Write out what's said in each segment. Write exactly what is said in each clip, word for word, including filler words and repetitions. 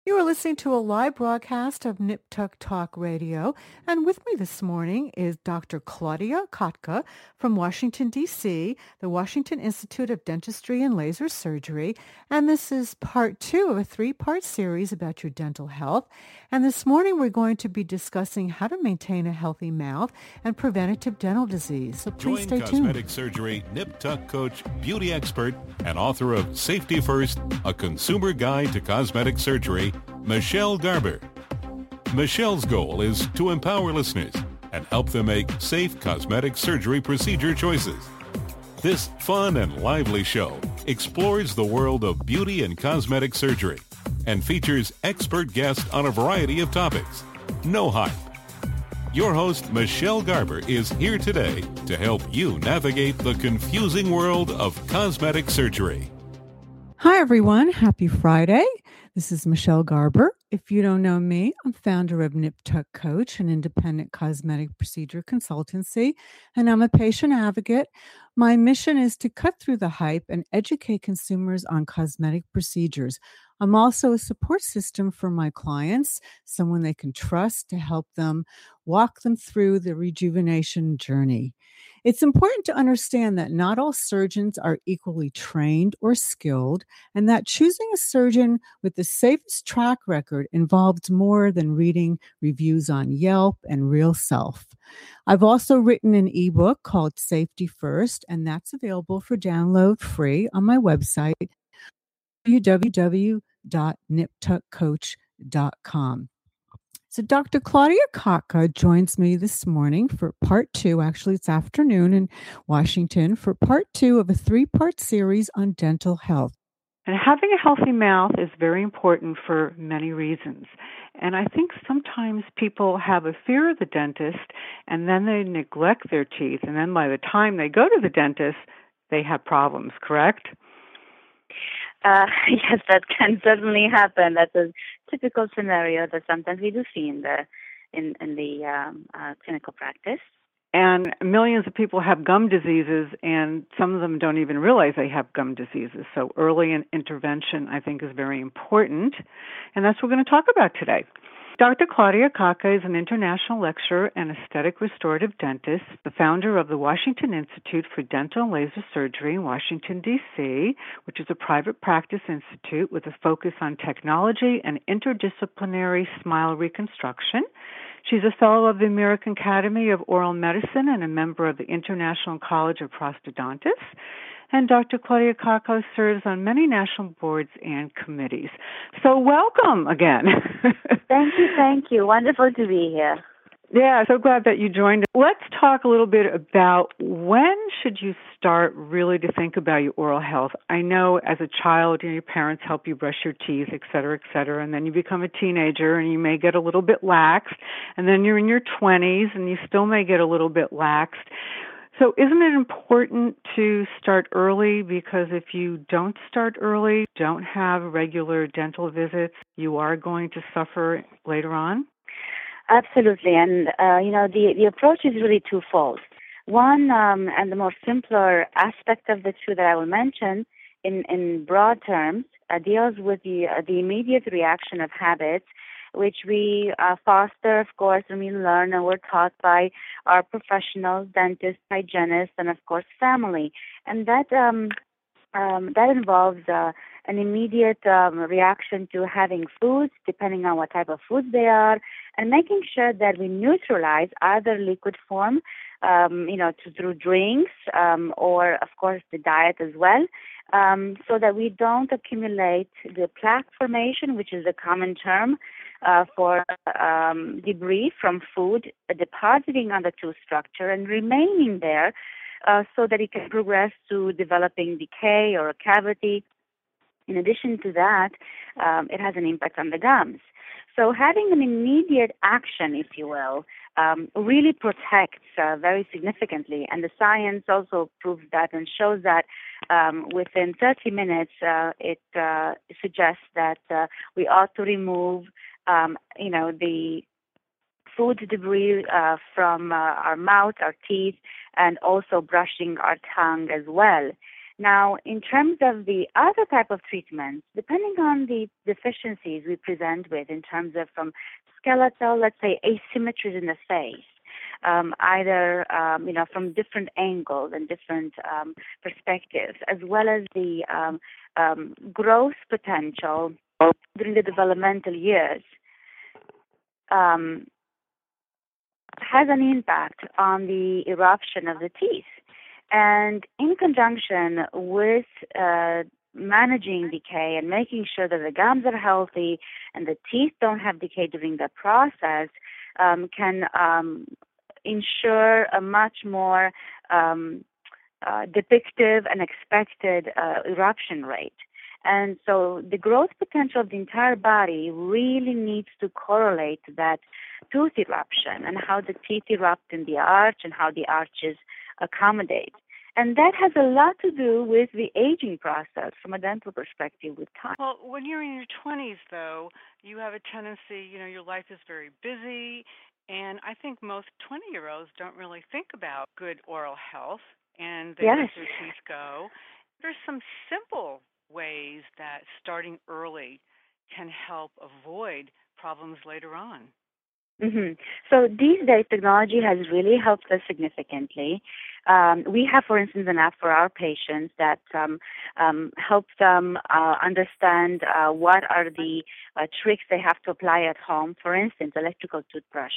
You are listening to a live broadcast of Nip Tuck Talk Radio, and with me this morning is Doctor Claudia Kotka from Washington, D C, the Washington Institute of Dentistry and Laser Surgery, and this is part two of a three-part series about your dental health. And this morning we're going to be discussing how to maintain a healthy mouth and preventative dental disease. So please Join stay cosmetic tuned. surgery Nip Tuck coach, beauty expert, and author of Safety First, A Consumer Guide to Cosmetic Surgery, Michelle Garber. Michelle's goal is to empower listeners and help them make safe cosmetic surgery procedure choices. This fun and lively show explores the world of beauty and cosmetic surgery and features expert guests on a variety of topics. No hype. Your host, Michelle Garber, is here today to help you navigate the confusing world of cosmetic surgery. Hi, everyone. Happy Friday. This is Michelle Garber. If you don't know me, I'm founder of Nip Tuck Coach, an independent cosmetic procedure consultancy, and I'm a patient advocate. My mission is to cut through the hype and educate consumers on cosmetic procedures. I'm also a support system for my clients, someone they can trust to help them walk them through the rejuvenation journey. It's important to understand that not all surgeons are equally trained or skilled, and that choosing a surgeon with the safest track record involves more than reading reviews on Yelp and Real Self. I've also written an ebook called Safety First, and that's available for download free on my website, w w w dot nip tuck coach dot com. So Doctor Claudia Kotka joins me this morning for part two. Actually, it's afternoon in Washington for part two of a three-part series on dental health. And having a healthy mouth is very important for many reasons. And I think sometimes people have a fear of the dentist and then they neglect their teeth. And then by the time they go to the dentist, they have problems, correct? Uh, yes, that can certainly happen. That's a typical scenario that sometimes we do see in the in in the um, uh, clinical practice. And millions of people have gum diseases, and some of them don't even realize they have gum diseases. So early in intervention, I think, is very important, and that's what we're going to talk about today. Doctor Claudia Kotka is an international lecturer and aesthetic restorative dentist, the founder of the Washington Institute for Dental and Laser Surgery in Washington, D C, which is a private practice institute with a focus on technology and interdisciplinary smile reconstruction. She's a fellow of the American Academy of Oral Medicine and a member of the International College of Prosthodontists. And Doctor Claudia Kotka serves on many national boards and committees. So welcome again. Thank you, thank you. Wonderful to be here. Yeah, so glad that you joined us. Let's talk a little bit about when should you start really to think about your oral health. I know as a child, you know, your parents help you brush your teeth, et cetera, et cetera, and then you become a teenager and you may get a little bit lax, and then you're in your twenties and you still may get a little bit lax. So isn't it important to start early? Because if you don't start early, don't have regular dental visits, you are going to suffer later on? Absolutely. And, uh, you know, the, the approach is really twofold. One, um, and the more simpler aspect of the two that I will mention in, in broad terms, uh, deals with the, uh, the immediate reaction of habits, which we uh, foster, of course, and we learn and we're taught by our professionals, dentists, hygienists, and, of course, family. And that um, um, that involves uh, an immediate um, reaction to having foods, depending on what type of foods they are, and making sure that we neutralize either liquid form, um, you know, to, through drinks um, or, of course, the diet as well, um, so that we don't accumulate the plaque formation, which is a common term uh, for um, debris from food depositing on the tooth structure and remaining there uh, so that it can progress to developing decay or a cavity. In addition to that, um, it has an impact on the gums. So having an immediate action, if you will, um, really protects uh, very significantly. And the science also proves that and shows that um, within thirty minutes, uh, it uh, suggests that uh, we ought to remove, um, you know, the food debris uh, from uh, our mouth, our teeth, and also brushing our tongue as well. Now, in terms of the other type of treatments, depending on the deficiencies we present with in terms of from skeletal, let's say, asymmetries in the face, um, either um, you know from different angles and different um, perspectives, as well as the um, um, growth potential during the developmental years, um, has an impact on the eruption of the teeth. And in conjunction with uh, managing decay and making sure that the gums are healthy and the teeth don't have decay during the process, um, can um, ensure a much more um, uh, depictive and expected uh, eruption rate. And so the growth potential of the entire body really needs to correlate to that tooth eruption and how the teeth erupt in the arch and how the arches accommodate. And that has a lot to do with the aging process from a dental perspective with time. Well, when you're in your twenties, though, you have a tendency, you know, your life is very busy, and I think most twenty-year-olds don't really think about good oral health, and they Yes. let their teeth go. There's some simple ways that starting early can help avoid problems later on. Mm-hmm. So these days, technology has really helped us significantly. Um, we have, for instance, an app for our patients that um, um, helps them uh, understand uh, what are the uh, tricks they have to apply at home. For instance, electrical toothbrush,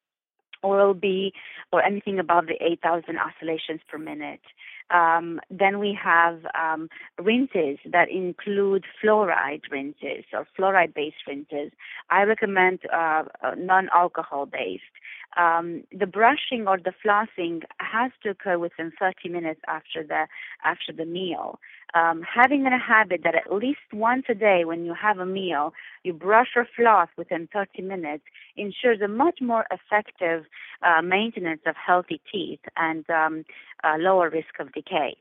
Oral-B, or anything above the eight thousand oscillations per minute. Um, then we have um, rinses that include fluoride rinses or fluoride-based rinses. I recommend uh, non-alcohol based. Um, the brushing or the flossing has to occur within thirty minutes after the after the meal. Um, having a habit that at least once a day when you have a meal, you brush or floss within thirty minutes ensures a much more effective uh, maintenance of healthy teeth and um, uh, lower risk of decay.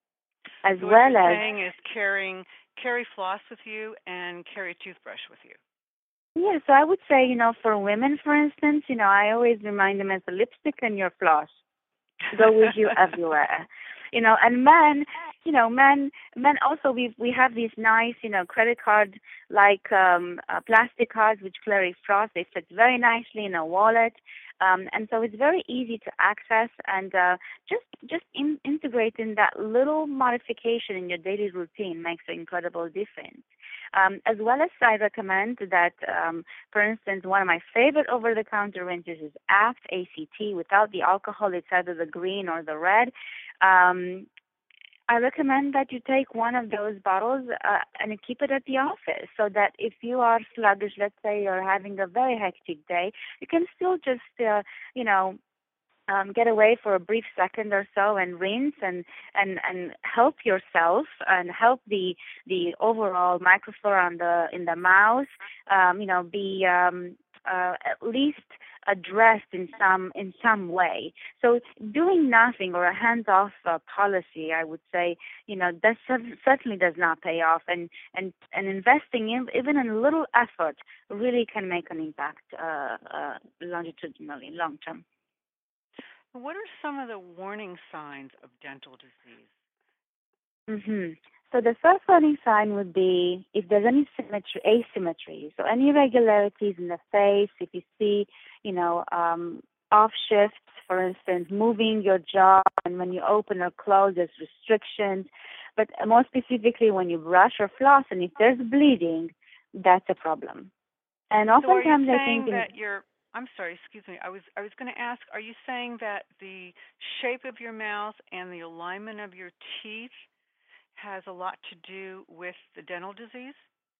As so well what you're as saying is carrying carry floss with you and carry a toothbrush with you. Yeah, so I would say, you know, for women, for instance, you know, I always remind them as the lipstick and your floss go with you everywhere. You know, and men, you know, men, men also we we have these nice, you know, credit card like um, uh, plastic cards which carry floss. They fit very nicely in a wallet, um, and so it's very easy to access and uh, just just in, integrate in that little modification in your daily routine makes an incredible difference. Um, as well as I recommend that, um, for instance, one of my favorite over-the-counter rinses is Aft A C T without the alcohol. It's either the green or the red. Um, I recommend that you take one of those bottles uh, and you keep it at the office so that if you are sluggish, let's say you're having a very hectic day, you can still just, uh, you know, Um, get away for a brief second or so and rinse and, and, and help yourself and help the the overall microflora in the in the mouth, um, you know, be um, uh, at least addressed in some in some way. So doing nothing or a hands-off uh, policy, I would say, you know, that certainly does not pay off. And and, and investing in even in a little effort really can make an impact uh, uh, longitudinally, long term. What are some of the warning signs of dental disease? Mm-hmm. So the first warning sign would be if there's any symmetry, asymmetry, so any irregularities in the face, if you see, you know, um, off shifts, for instance, moving your jaw, and when you open or close, there's restrictions. But more specifically, when you brush or floss, and if there's bleeding, that's a problem. And oftentimes, so are you I saying think that you're I'm sorry, excuse me. I was I was going to ask, are you saying that the shape of your mouth and the alignment of your teeth has a lot to do with the dental disease?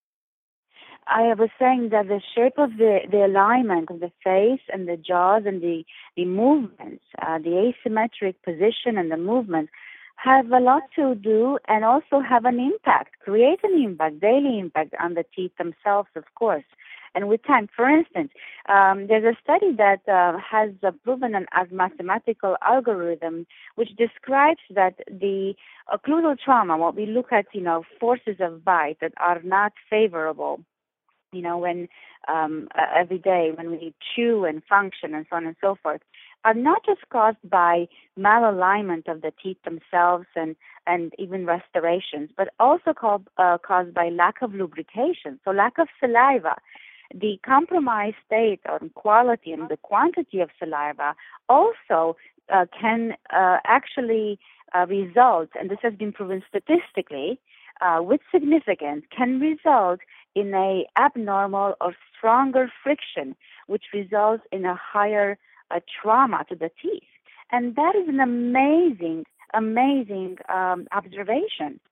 I was saying that the shape of the, the alignment of the face and the jaws and the, the movements, uh, the asymmetric position and the movement have a lot to do and also have an impact, create an impact, daily impact on the teeth themselves, of course. And with time, for instance, um, there's a study that uh, has uh, proven an, a mathematical algorithm which describes that the occlusal trauma, what we look at, you know, forces of bite that are not favorable, you know, when um, uh, every day when we chew and function and so on and so forth, are not just caused by malalignment of the teeth themselves and, and even restorations, but also called, uh, caused by lack of lubrication, so lack of saliva. The compromised state or quality and the quantity of saliva also uh, can uh, actually uh, result, and this has been proven statistically uh, with significance, can result in a abnormal or stronger friction, which results in a higher uh, trauma to the teeth. And that is an amazing, amazing um, observation.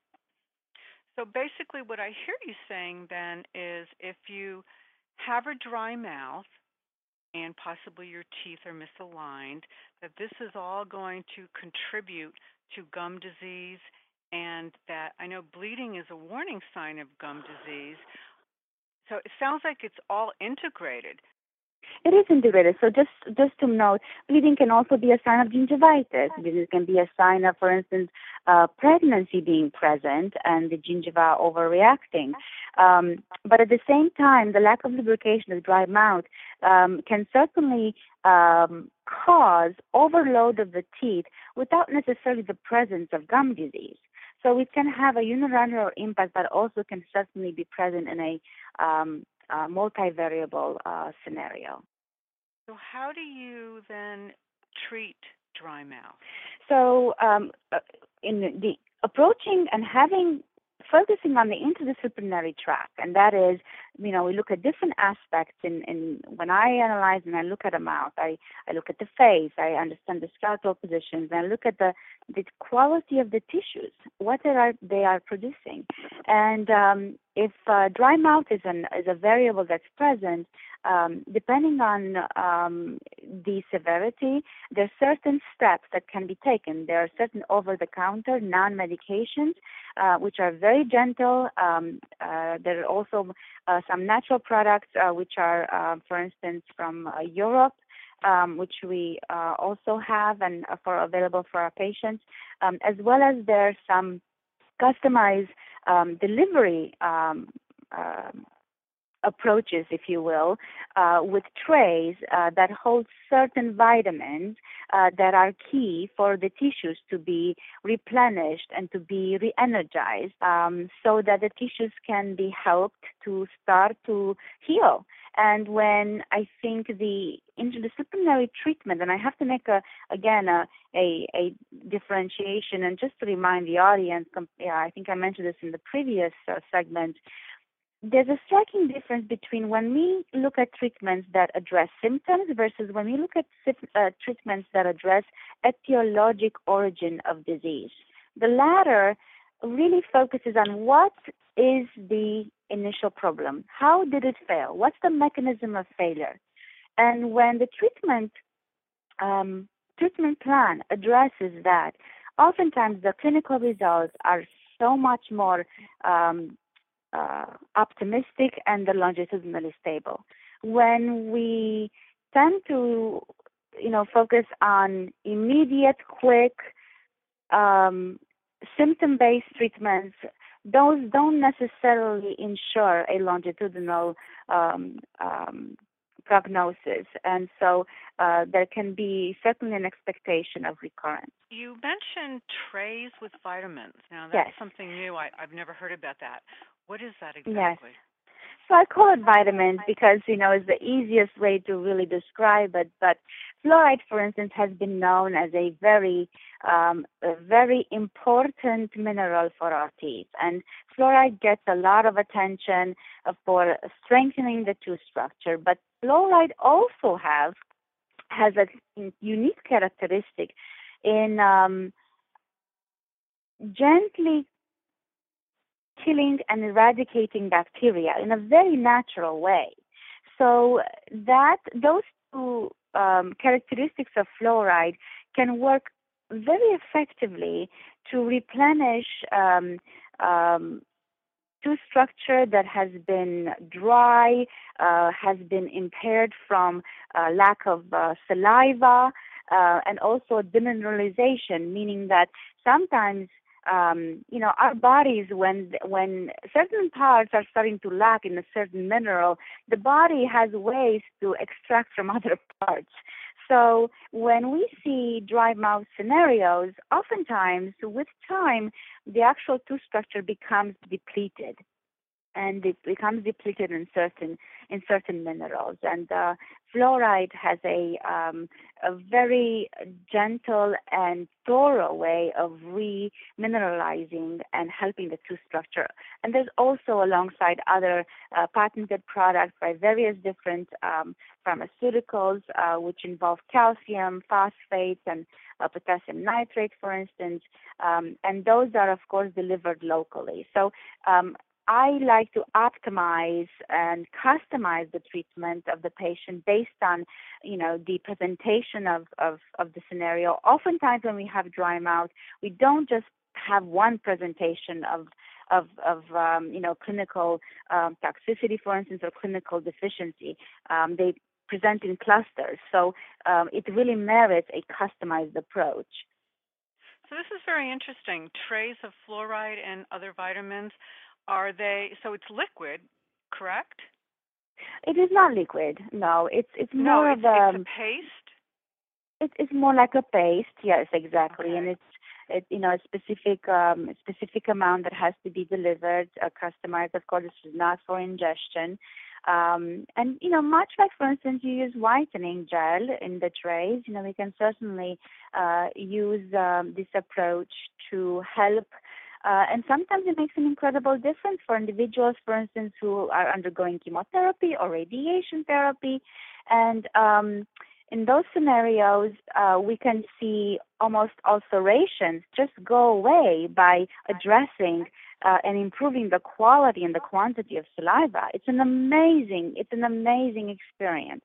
So basically, what I hear you saying then is if you have a dry mouth and possibly your teeth are misaligned, that this is all going to contribute to gum disease, and that I know bleeding is a warning sign of gum disease. So it sounds like it's all integrated. It is integrated. So just just to note, bleeding can also be a sign of gingivitis. It can be a sign of, for instance, uh, pregnancy being present and the gingiva overreacting. Um, but at the same time, the lack of lubrication of the dry mouth um, can certainly um, cause overload of the teeth without necessarily the presence of gum disease. So it can have a unilateral impact, but also can certainly be present in a um, uh, multivariable uh, scenario. So how do you then treat dry mouth? So um, uh, in the approaching and having focusing on the interdisciplinary track, and that is, you know, we look at different aspects. In, in when I analyze and I look at a mouth, I, I look at the face, I understand the skeletal positions, and I look at the the quality of the tissues, what they are they are producing, and um, if uh, dry mouth is an is a variable that's present, um, depending on um, the severity, there are certain steps that can be taken. There are certain over-the-counter non-medications uh, which are very gentle. Um, uh, there are also uh, some natural products uh, which are, uh, for instance, from uh, Europe. Um, which we uh, also have and uh, for available for our patients, um, as well as there are some customized um, delivery um, uh, approaches, if you will, uh, with trays uh, that hold certain vitamins uh, that are key for the tissues to be replenished and to be re-energized um, so that the tissues can be helped to start to heal. And when I think the interdisciplinary treatment, and I have to make, a, again, a, a, a differentiation, and just to remind the audience, yeah, I think I mentioned this in the previous uh, segment, there's a striking difference between when we look at treatments that address symptoms versus when we look at uh, treatments that address etiologic origin of disease. The latter really focuses on what is the initial problem. How did it fail? What's the mechanism of failure? And when the treatment um, treatment plan addresses that, oftentimes the clinical results are so much more um, uh, optimistic and they're longitudinally stable. When we tend to, you know, focus on immediate, quick, um, symptom-based treatments, those don't necessarily ensure a longitudinal um, um, prognosis, and so uh, there can be certainly an expectation of recurrence. You mentioned trays with vitamins. Now, that's yes. something new. I, I've never heard about that. What is that exactly? Yes. So I call it vitamins because, you know, it's the easiest way to really describe it. But fluoride, for instance, has been known as a very, um, a very important mineral for our teeth. And fluoride gets a lot of attention for strengthening the tooth structure. But fluoride also have, has a unique characteristic in um, gently killing and eradicating bacteria in a very natural way. So that those two um, characteristics of fluoride can work very effectively to replenish um, um, tooth structure that has been dry, uh, has been impaired from uh, lack of uh, saliva, uh, and also demineralization, meaning that sometimes Um, you know, our bodies, when when certain parts are starting to lack in a certain mineral, the body has ways to extract from other parts. So when we see dry mouth scenarios, oftentimes with time, the actual tooth structure becomes depleted, and it becomes depleted in certain in certain minerals. And uh, fluoride has a um, a very gentle and thorough way of remineralizing and helping the tooth structure. And there's also, alongside other uh, patented products by various different um, pharmaceuticals, uh, which involve calcium, phosphates, and uh, potassium nitrate, for instance, um, and those are, of course, delivered locally. So um, I like to optimize and customize the treatment of the patient based on, you know, the presentation of, of, of the scenario. Oftentimes when we have dry mouth, we don't just have one presentation of of, of um, you know, clinical um, toxicity, for instance, or clinical deficiency. Um, they present in clusters. So um, it really merits a customized approach. So this is very interesting. Trays of fluoride and other vitamins, are they, so it's liquid, correct? It is not liquid. No, it's it's No, more it's, of a. it's a paste? It, it's more like a paste. Yes, exactly, Okay. and it's it, you know a specific um, specific amount that has to be delivered, uh, customized. Of course, this is not for ingestion. Um, and you know, much like, for instance, you use whitening gel in the trays. You know, we can certainly uh, use um, this approach to help. Uh, and sometimes it makes an incredible difference for individuals, for instance, who are undergoing chemotherapy or radiation therapy. And um, in those scenarios, uh, we can see almost ulcerations just go away by addressing uh, and improving the quality and the quantity of saliva. It's an amazing, it's an amazing experience.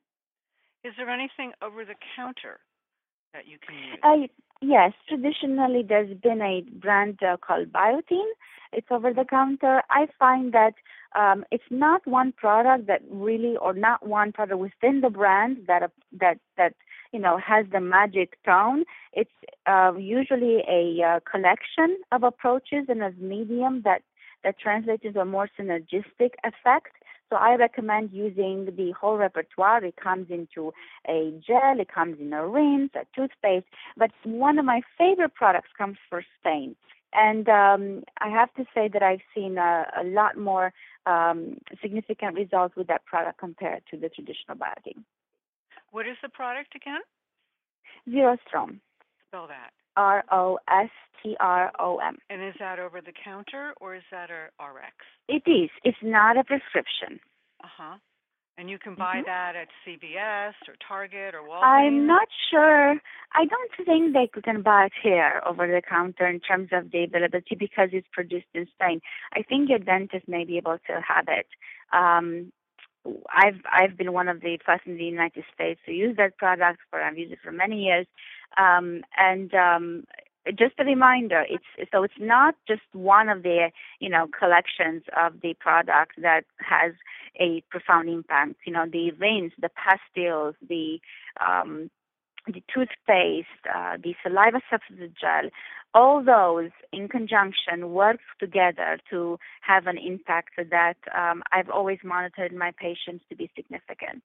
Is there anything over the counter that you can use? Uh, yes, traditionally there's been a brand uh, called Biotene. It's over the counter. I find that um, it's not one product that really, or not one product within the brand that uh, that that you know has the magic tone. It's uh, usually a uh, collection of approaches and a medium that that translates into a more synergistic effect. So I recommend using the whole repertoire. It comes into a gel, it comes in a rinse, a toothpaste. But one of my favorite products comes from Spain. And um, I have to say that I've seen a, a lot more um, significant results with that product compared to the traditional Biotene. What is the product again? Zerostrom. Spell that. R O S T R O M. And is that over the counter or is that a R X? It is. It's not a prescription. Uh-huh. And you can buy Mm-hmm. that at C V S or Target or Walgreens? I'm not sure. I don't think they can buy it here over the counter in terms of the availability because it's produced in Spain. I think your dentist may be able to have it. Um, I've I've been one of the first in the United States to use that product for I've used it for many years, um, and um, just a reminder, it's so it's not just one of the you know collections of the product that has a profound impact. You know, the rinse, the pastilles, the um, the toothpaste, uh, the saliva substitute gel, all those in conjunction work together to have an impact that um, I've always monitored my patients to be significant.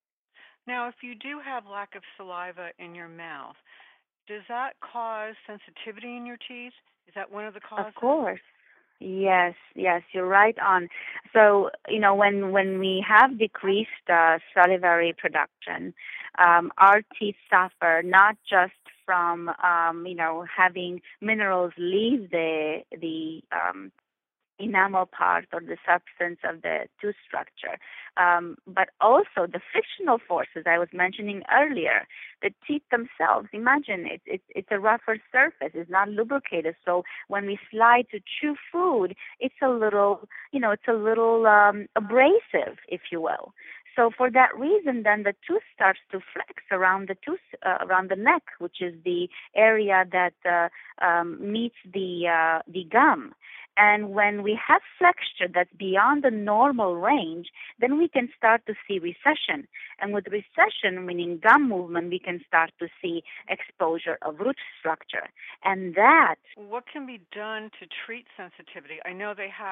Now, if you do have lack of saliva in your mouth, does that cause sensitivity in your teeth? Is that one of the causes? Of course. Yes, yes, you're right on. So, you know, when when we have decreased uh, salivary production, um, our teeth suffer not just from, um, you know, having minerals leave the the um, enamel part or the substance of the tooth structure, um, but also the frictional forces I was mentioning earlier. The teeth themselves, imagine it's it's it's a rougher surface, it's not lubricated. So when we slide to chew food, it's a little, you know, it's a little um, abrasive, if you will. So for that reason, then the tooth starts to flex around the tooth, uh, around the neck, which is the area that uh, um, meets the uh, the gum. And when we have flexure that's beyond the normal range, then we can start to see recession. And with recession, meaning gum movement, we can start to see exposure of root structure. And that... What can be done to treat sensitivity? I know they have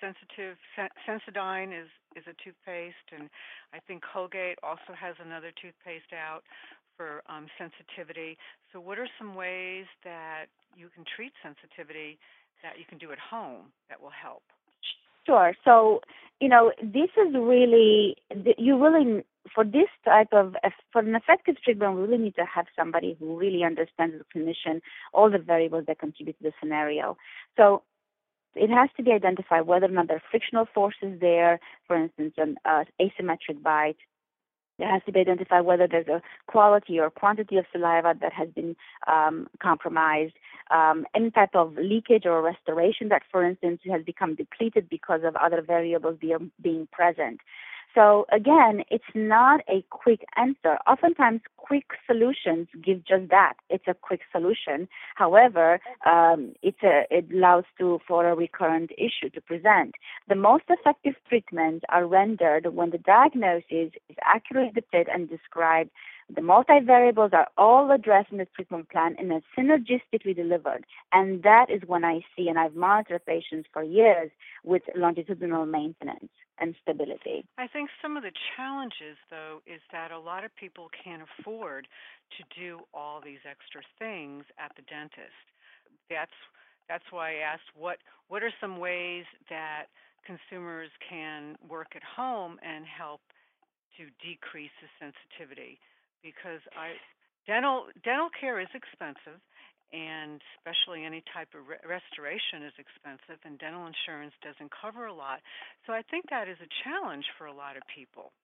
sensitive. Sen- Sensodyne is, is a toothpaste, and I think Colgate also has another toothpaste out for um, sensitivity. So what are some ways that you can treat sensitivity that you can do at home that will help? Sure. So, you know, this is really, you really, for this type of, for an effective treatment, we really need to have somebody who really understands the clinician, all the variables that contribute to the scenario. So it has to be identified whether or not there are frictional forces there, for instance, an uh, asymmetric bite. It has to be identified whether there's a quality or quantity of saliva that has been um, compromised, um, any type of leakage or restoration that, for instance, has become depleted because of other variables be, being present. So again, it's not a quick answer. Oftentimes, quick solutions give just that. It's a quick solution. However, um, it's a, it allows to for a recurrent issue to present. The most effective treatments are rendered when the diagnosis is accurately depicted and described. The multivariables are all addressed in the treatment plan and are synergistically delivered. And that is when I see, and I've monitored patients for years with longitudinal maintenance and stability. I think some of the challenges, though, is that a lot of people can't afford to do all these extra things at the dentist. That's that's why I asked what what are some ways that consumers can work at home and help to decrease the sensitivity, because I dental dental care is expensive, and especially any type of re- restoration is expensive, and dental insurance doesn't cover a lot. So I think that is a challenge for a lot of people.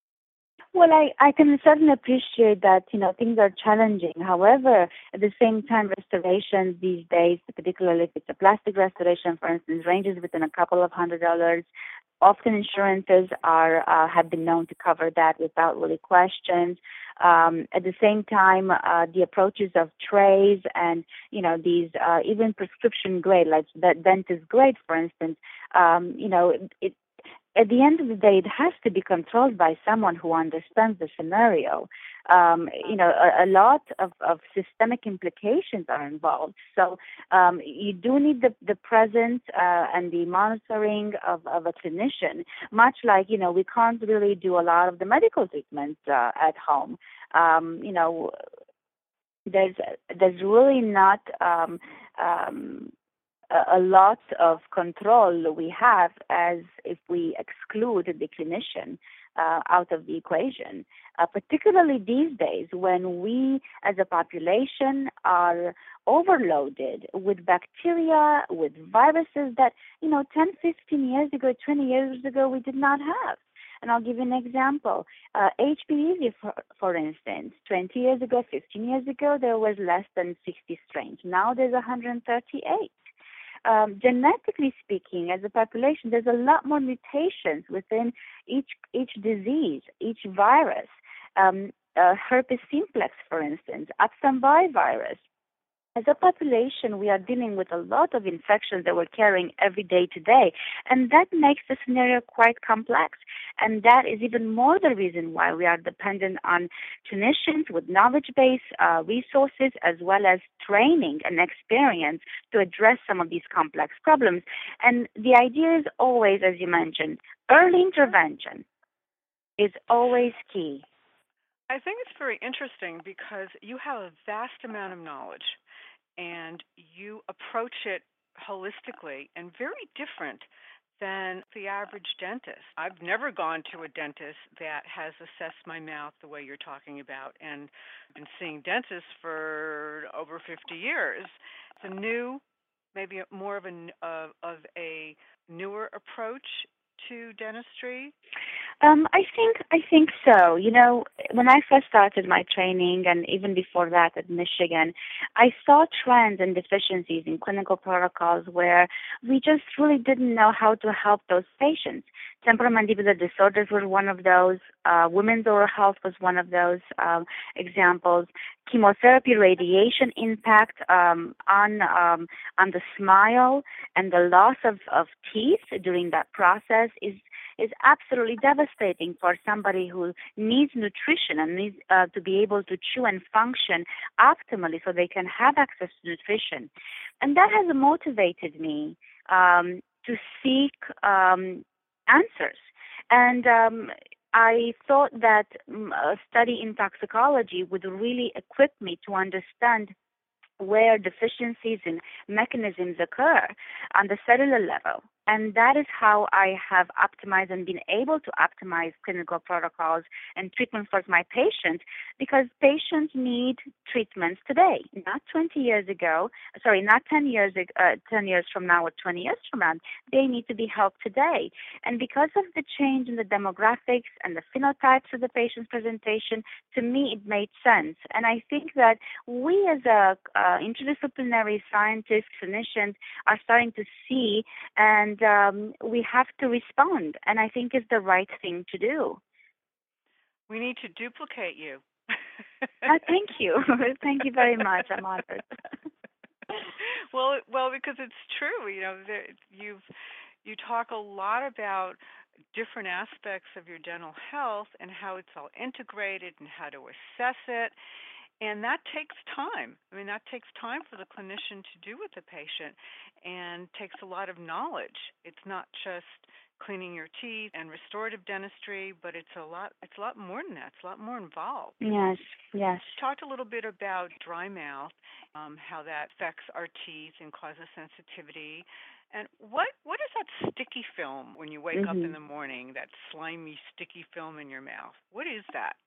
Well, I, I can certainly appreciate that, you know, things are challenging. However, at the same time, restoration these days, particularly if it's a plastic restoration, for instance, ranges within a couple of hundred dollars. Often insurances are uh, have been known to cover that without really questions. Um, at the same time, uh, the approaches of trays and, you know, these uh, even prescription grade, like the dentist grade, for instance, um, you know, it, at the end of the day, it has to be controlled by someone who understands the scenario. Um, you know, a, a lot of, of systemic implications are involved. So um, you do need the, the presence uh, and the monitoring of, of a clinician, much like, you know, we can't really do a lot of the medical treatments uh, at home. Um, you know, there's, there's really not... Um, um, a lot of control we have as if we exclude the clinician uh, out of the equation, uh, particularly these days when we as a population are overloaded with bacteria, with viruses that, you know, ten, fifteen years ago, twenty years ago, we did not have. And I'll give you an example. Uh, H P V C, for, for instance, twenty years ago, fifteen years ago, there was less than sixty strains. Now there's one hundred thirty-eight. Um, genetically speaking, as a population, there's a lot more mutations within each each disease, each virus. Um, uh, herpes simplex, for instance, Epstein-Barr virus. As a population, we are dealing with a lot of infections that we're carrying every day to day, and that makes the scenario quite complex. And that is even more the reason why we are dependent on clinicians with knowledge-based uh, resources as well as training and experience to address some of these complex problems. And the idea is always, as you mentioned, early intervention is always key. I think it's very interesting because you have a vast amount of knowledge and you approach it holistically and very different than the average dentist. I've never gone to a dentist that has assessed my mouth the way you're talking about, and I've been seeing dentists for over fifty years. It's a new, maybe more of a, of, of a newer approach to dentistry. Um, I think I think so. You know, when I first started my training, and even before that at Michigan, I saw trends and deficiencies in clinical protocols where we just really didn't know how to help those patients. Temporomandibular disorders were one of those. Uh, women's oral health was one of those um, examples. Chemotherapy, radiation impact um, on um, on the smile and the loss of, of teeth during that process is is absolutely devastating for somebody who needs nutrition and needs uh, to be able to chew and function optimally so they can have access to nutrition. And that has motivated me um, to seek um, answers. And um, I thought that mm, a study in toxicology would really equip me to understand where deficiencies in mechanisms occur on the cellular level. And that is how I have optimized and been able to optimize clinical protocols and treatment for my patients, because patients need treatments today, not twenty years ago, sorry, not ten years, ag- uh, ten years from now or twenty years from now. They need to be helped today. And because of the change in the demographics and the phenotypes of the patient's presentation, to me it made sense. And I think that we as a uh, interdisciplinary scientists, clinicians, are starting to see, and um, we have to respond. And I think it's the right thing to do. We need to duplicate you. Uh, thank you. Thank you very much. I'm honored. well, well, because it's true. You know, there, you've you talk a lot about different aspects of your dental health and how it's all integrated and how to assess it. And that takes time. I mean, that takes time for the clinician to do with the patient, and takes a lot of knowledge. It's not just cleaning your teeth and restorative dentistry, but it's a lot. It's a lot more than that. It's a lot more involved. Yes, yes. Talked a little bit about dry mouth, um, how that affects our teeth and causes sensitivity. And what what is that sticky film when you wake Mm-hmm. up in the morning? That slimy, sticky film in your mouth. What is that?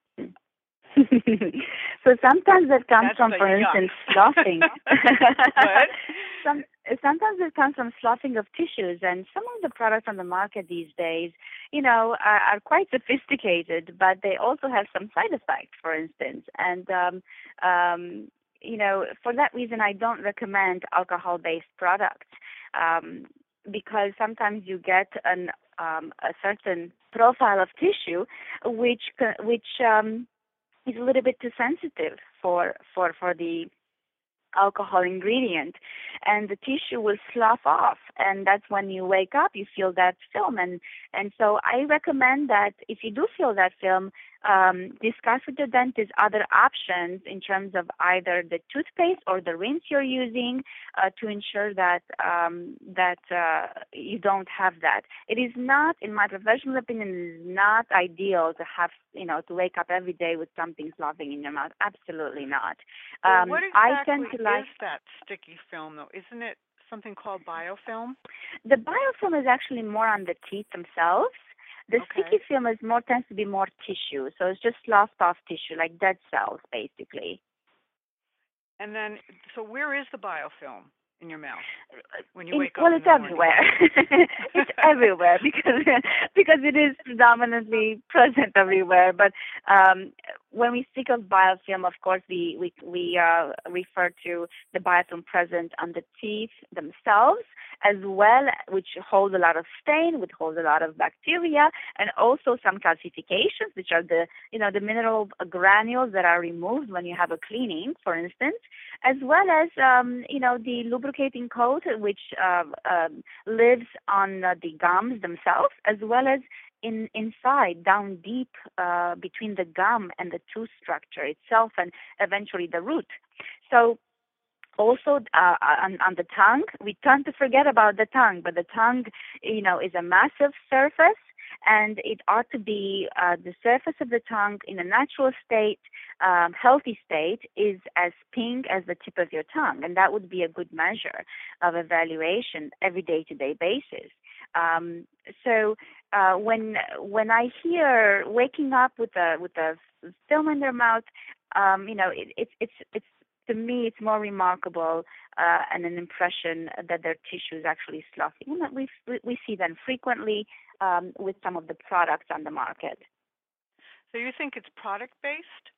So sometimes it comes That's from, the for yuck. instance, sloughing. What? Some, sometimes it comes from sloughing of tissues, and some of the products on the market these days, you know, are, are quite sophisticated, but they also have some side effects, for instance. And, um, um, you know, for that reason, I don't recommend alcohol-based products, um, because sometimes you get an um, a certain profile of tissue, which which um, is a little bit too sensitive for for for the alcohol ingredient, and the tissue will slough off, and that's when you wake up, you feel that film. And and so I recommend that if you do feel that film, um, discuss with your dentist other options in terms of either the toothpaste or the rinse you're using, uh, to ensure that um, that uh, you don't have that. It is not, in my professional opinion, it is not ideal to have, you know, to wake up every day with something sloughing in your mouth. Absolutely not. Well, Um, what I exactly tend to like is that sticky film, though? Isn't it something called biofilm? the biofilm is actually more on the teeth themselves. The Okay. sticky film is more tends to be more tissue, so it's just sloughed off tissue, like dead cells, basically. And then, so where is the biofilm in your mouth when you In, wake up well, in it's the morning? everywhere. It's everywhere because because it is predominantly present everywhere. But um, when we speak of biofilm, of course, we we we uh, refer to the biofilm present on the teeth themselves, as well, which hold a lot of stain, which hold a lot of bacteria, and also some calcifications, which are the you know the mineral granules that are removed when you have a cleaning, for instance, as well as um, you know the lubricating coat, which uh, um, lives on uh, the gums themselves, as well as in inside, down deep uh, between the gum and the tooth structure itself, and eventually the root. So also uh, on, on the tongue, we tend to forget about the tongue, but the tongue, you know, is a massive surface, and it ought to be uh, the surface of the tongue in a natural state, um, healthy state, is as pink as the tip of your tongue, and that would be a good measure of evaluation every day-to-day basis. Um, so uh, when when I hear waking up with a with a film in their mouth, um, you know, it, it's it's it's to me, it's more remarkable uh, and an impression that their tissue is actually sloughing. We we see them frequently um, with some of the products on the market. So you think it's product based?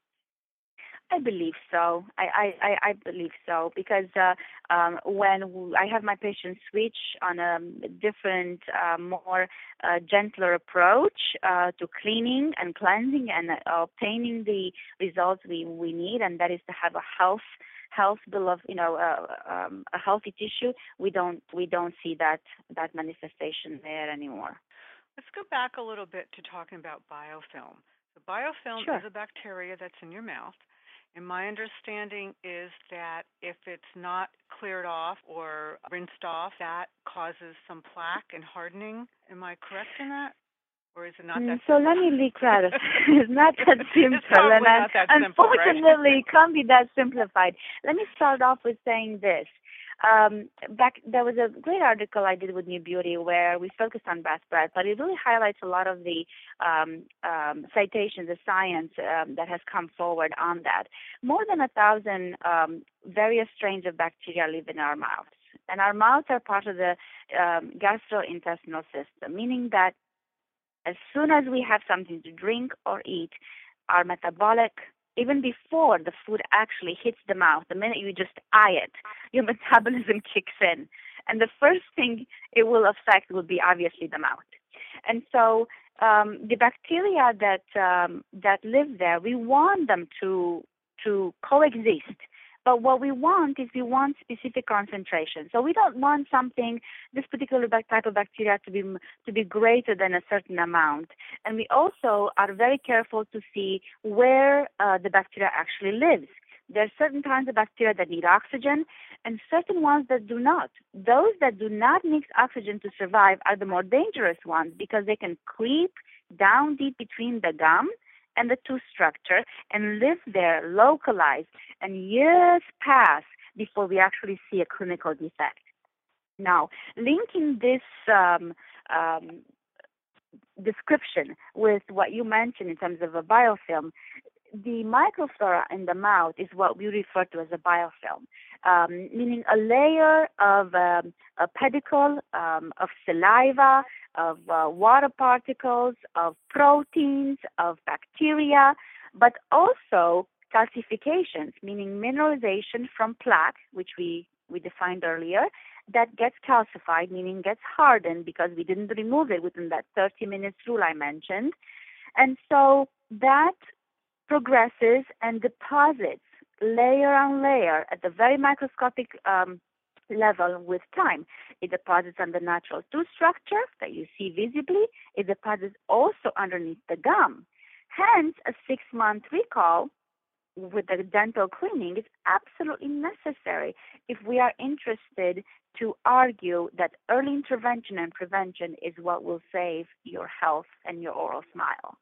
I believe so. I, I, I believe so because uh, um, when I have my patients switch on a different, uh, more uh, gentler approach uh, to cleaning and cleansing and uh, obtaining the results we, we need, and that is to have a health health bill of you know uh, um, a healthy tissue. We don't we don't see that that manifestation there anymore. Let's go back a little bit to talking about biofilm. So biofilm Sure. is a bacteria that's in your mouth. And my understanding is that if it's not cleared off or rinsed off, that causes some plaque and hardening. Am I correct in that? Or is it not that Mm, So simple? let me be clear. It's not that simple, It's probably and not that simple, right? unfortunately, it can't be that simplified. Let me start off with saying this. Um, back there was a great article I did with New Beauty where we focused on breast breath, but it really highlights a lot of the um, um, citations, the science um, that has come forward on that. More than a thousand um, various strains of bacteria live in our mouths, and our mouths are part of the um, gastrointestinal system, meaning that as soon as we have something to drink or eat, our metabolic, even before the food actually hits the mouth, the minute you just eye it, your metabolism kicks in. And the first thing it will affect will be obviously the mouth. And so um, the bacteria that um, that live there, we want them to to coexist. But what we want is we want specific concentration. So we don't want something, this particular type of bacteria to be to be greater than a certain amount. And we also are very careful to see where uh, the bacteria actually lives. There are certain kinds of bacteria that need oxygen and certain ones that do not. Those that do not need oxygen to survive are the more dangerous ones because they can creep down deep between the gum and the tooth structure and live there localized, and years pass before we actually see a clinical defect. Now, linking this um, um, description with what you mentioned in terms of a biofilm, the microflora in the mouth is what we refer to as a biofilm, um, meaning a layer of um, a pedicle um, of saliva, of uh, water particles, of proteins, of bacteria, but also calcifications, meaning mineralization from plaque, which we, we defined earlier, that gets calcified, meaning gets hardened because we didn't remove it within that thirty minutes rule I mentioned. And so that progresses and deposits layer on layer at the very microscopic um, level with time. It deposits on the natural tooth structure that you see visibly. It deposits also underneath the gum. Hence, a six-month recall with the dental cleaning is absolutely necessary if we are interested to argue that early intervention and prevention is what will save your health and your oral smile.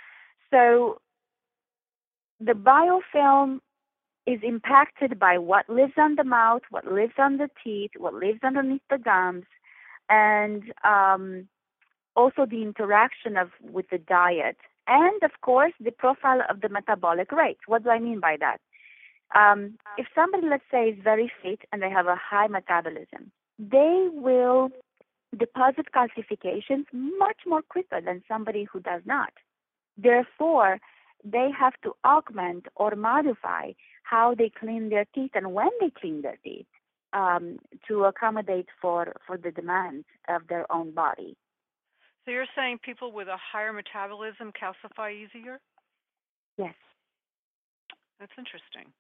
So the biofilm is impacted by what lives on the mouth, what lives on the teeth, what lives underneath the gums, and um, also the interaction of with the diet, and of course the profile of the metabolic rate. What do I mean by that? Um, if somebody, let's say, is very fit and they have a high metabolism, they will deposit calcifications much more quicker than somebody who does not. Therefore, they have to augment or modify how they clean their teeth and when they clean their teeth um, to accommodate for, for the demands of their own body. So you're saying people with a higher metabolism calcify easier? Yes. That's interesting.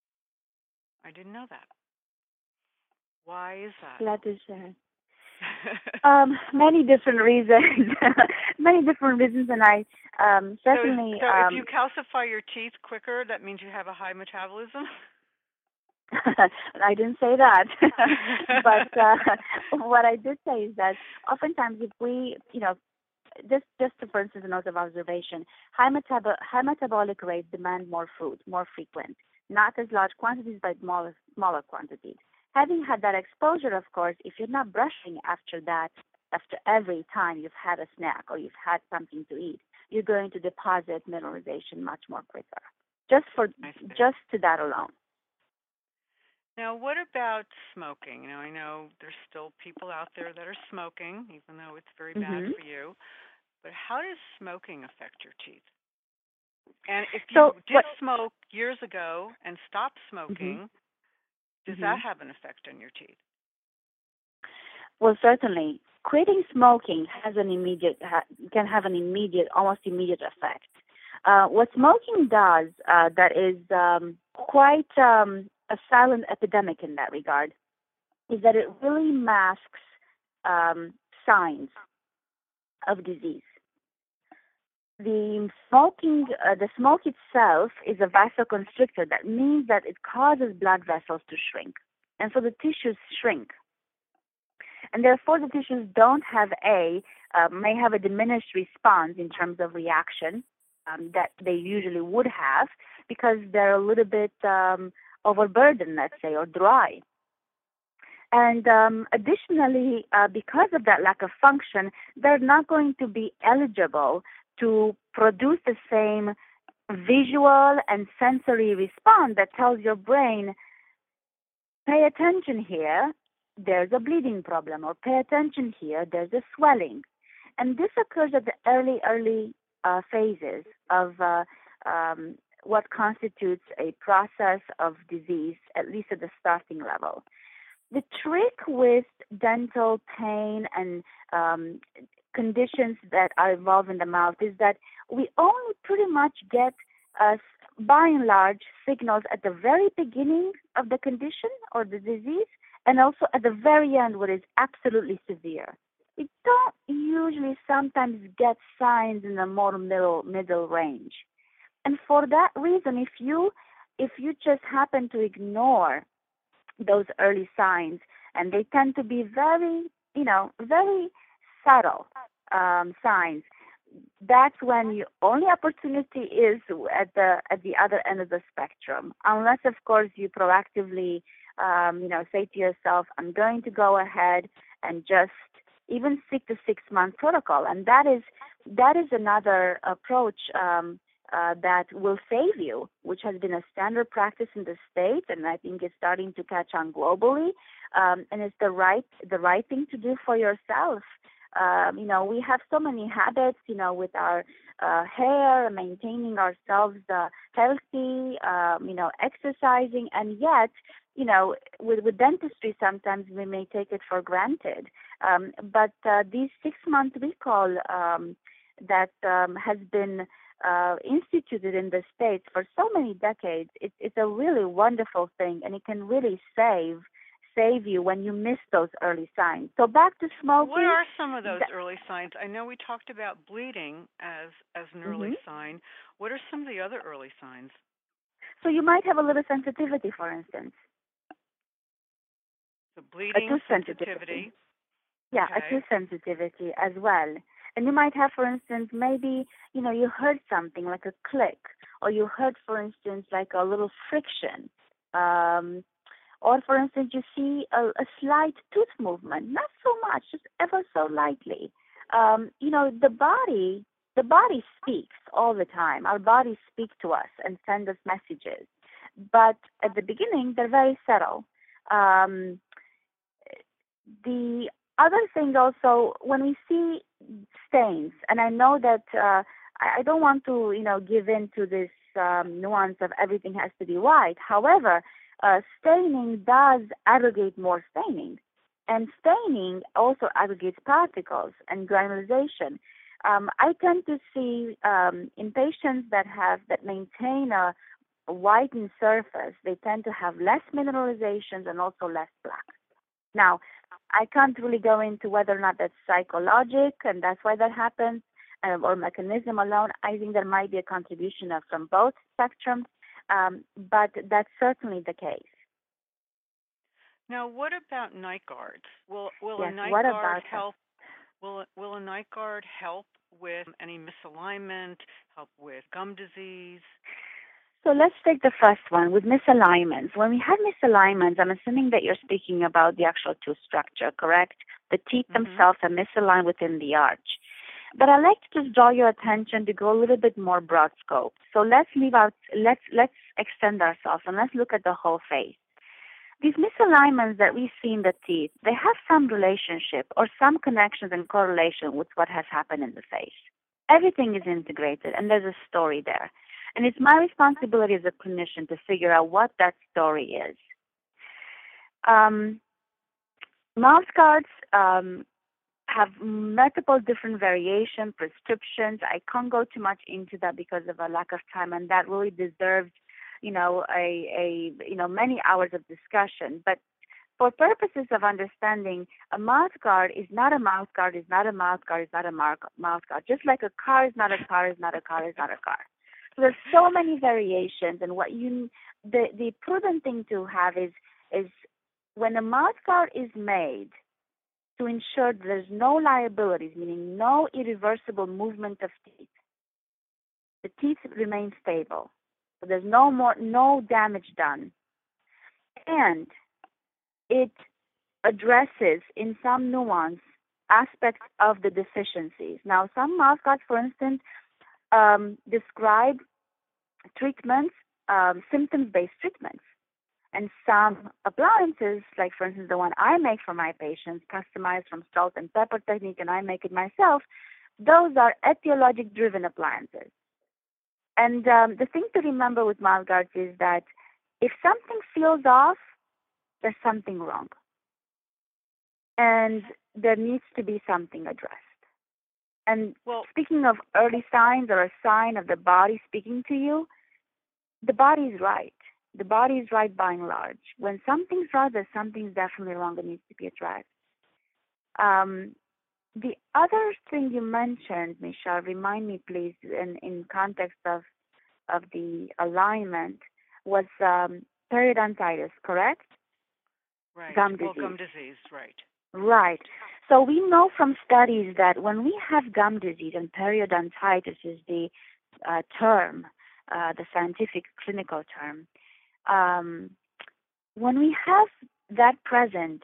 I didn't know that. Why is that? Glad to share. Um, many different reasons, many different reasons, and I um, certainly. So, so um, if you calcify your teeth quicker, that means you have a high metabolism? I didn't say that, but uh, what I did say is that oftentimes if we, you know, just just for instance, a note of observation, high, metab- high metabolic rates demand more food, more frequent, not as large quantities, but smaller, smaller quantities. Having had that exposure, of course, if you're not brushing after that, after every time you've had a snack or you've had something to eat, you're going to deposit mineralization much more quicker, just for just to that alone. Now, what about smoking? Now, I know there's still people out there that are smoking, even though it's very bad Mm-hmm. for you. But how does smoking affect your teeth? And if you So, did what, smoke years ago and stopped smoking, mm-hmm. does Mm-hmm. that have an effect on your teeth? Well, certainly. Quitting smoking has an immediate ha- can have an immediate, almost immediate effect. Uh, what smoking does uh, that is um, quite um, a silent epidemic in that regard is that it really masks um, signs of disease. the smoking, uh, the smoke itself is a vasoconstrictor. That means that it causes blood vessels to shrink. And so the tissues shrink. And therefore the tissues don't have a, uh, may have a diminished response in terms of reaction um, that they usually would have because they're a little bit um, overburdened, let's say, or dry. And um, additionally, uh, because of that lack of function, they're not going to be eligible to produce the same visual and sensory response that tells your brain, pay attention here, there's a bleeding problem, or pay attention here, there's a swelling. And this occurs at the early, early uh, phases of uh, um, what constitutes a process of disease, at least at the starting level. The trick with dental pain and um, conditions that are involved in the mouth is that we only pretty much get, uh, by and large, signals at the very beginning of the condition or the disease, and also at the very end where it's absolutely severe. We don't usually sometimes get signs in the more middle middle range. And for that reason, if you if you just happen to ignore those early signs, and they tend to be very, you know, very subtle um, signs, that's when your only opportunity is at the at the other end of the spectrum. Unless, of course, you proactively, um, you know, say to yourself, "I'm going to go ahead and just even seek the six-month protocol," and that is that is another approach um, uh, that will save you, which has been a standard practice in the States, and I think it's starting to catch on globally. Um, and it's the right the right thing to do for yourself. Um, you know, we have so many habits, you know, with our uh, hair, maintaining ourselves uh, healthy, um, you know, exercising, and yet, you know, with, with dentistry, sometimes we may take it for granted. Um, but uh, these six-month recall um, that um, has been uh, instituted in the States for so many decades, it, it's a really wonderful thing, and it can really save save you when you miss those early signs. So back to smoking. What are some of those Th- early signs? I know we talked about bleeding as as an early Mhm. sign. What are some of the other early signs? So you might have a little sensitivity, for instance. So A bleeding, tooth sensitivity. sensitivity. Yeah, a Okay. tooth sensitivity as well. And you might have, for instance, maybe, you know, you heard something like a click, or you heard, for instance, like a little friction. Um, or, for instance, you see a, a slight tooth movement, not so much, just ever so lightly. Um, you know, the body, the body speaks all the time. Our bodies speak to us and send us messages. But at the beginning, they're very subtle. Um, the other thing also, when we see stains, and I know that uh, I I don't want to, you know, give in to this um, nuance of everything has to be white. However, uh, staining does aggregate more staining, and staining also aggregates particles and granulation. Um, I tend to see um, in patients that have that maintain a, a whitened surface, they tend to have less mineralizations and also less plaques. Now, I can't really go into whether or not that's psychologic and that's why that happens, um, or mechanism alone. I think there might be a contribution of, from both spectrums, um, but that's certainly the case. Now, what about night guards? Will will Yes, a night what guard about that? help? Will it- will a night guard help with any misalignment? Help with gum disease? So let's take the first one with misalignments. When we have misalignments, I'm assuming that you're speaking about the actual tooth structure, correct? The teeth Mhm. themselves are misaligned within the arch. But I'd like to just draw your attention to go a little bit more broad scope. So let's leave out, let's let's extend ourselves and let's look at the whole face. These misalignments that we see in the teeth, they have some relationship or some connections and correlation with what has happened in the face. Everything is integrated, and there's a story there. And it's my responsibility as a clinician to figure out what that story is. Um, mouth guards um, have multiple different variation prescriptions. I can't go too much into that because of a lack of time, and that really deserves, you know, a, a you know many hours of discussion. But for purposes of understanding, a mouth guard is not a mouth guard, is not a mouth guard, is not a mar- mouth guard. Just like a car is not a car, is not a car, is not a car. So there's so many variations, and what you the the prudent thing to have is is when a mouth guard is made to ensure that there's no liabilities, meaning no irreversible movement of teeth. The teeth remain stable, so there's no more no damage done, and it addresses in some nuance aspects of the deficiencies. Now, some mouth guards, for instance, um, describe treatments, um, symptom-based treatments. And some appliances, like for instance the one I make for my patients, customized from salt and pepper technique, and I make it myself, those are etiologic-driven appliances. And um, the thing to remember with mouth guards is that if something feels off, there's something wrong. And there needs to be something addressed. And well, speaking of early signs or a sign of the body speaking to you, the body is right. The body is right by and large. When something's wrong, there's something's definitely wrong that needs to be addressed. Um, the other thing you mentioned, Michelle, remind me please, in, in context of of the alignment, was um, periodontitis, correct? Right. Gum disease. Well, gum disease, right. Right. So we know from studies that when we have gum disease, and periodontitis is the uh, term, uh, the scientific clinical term, um, when we have that present,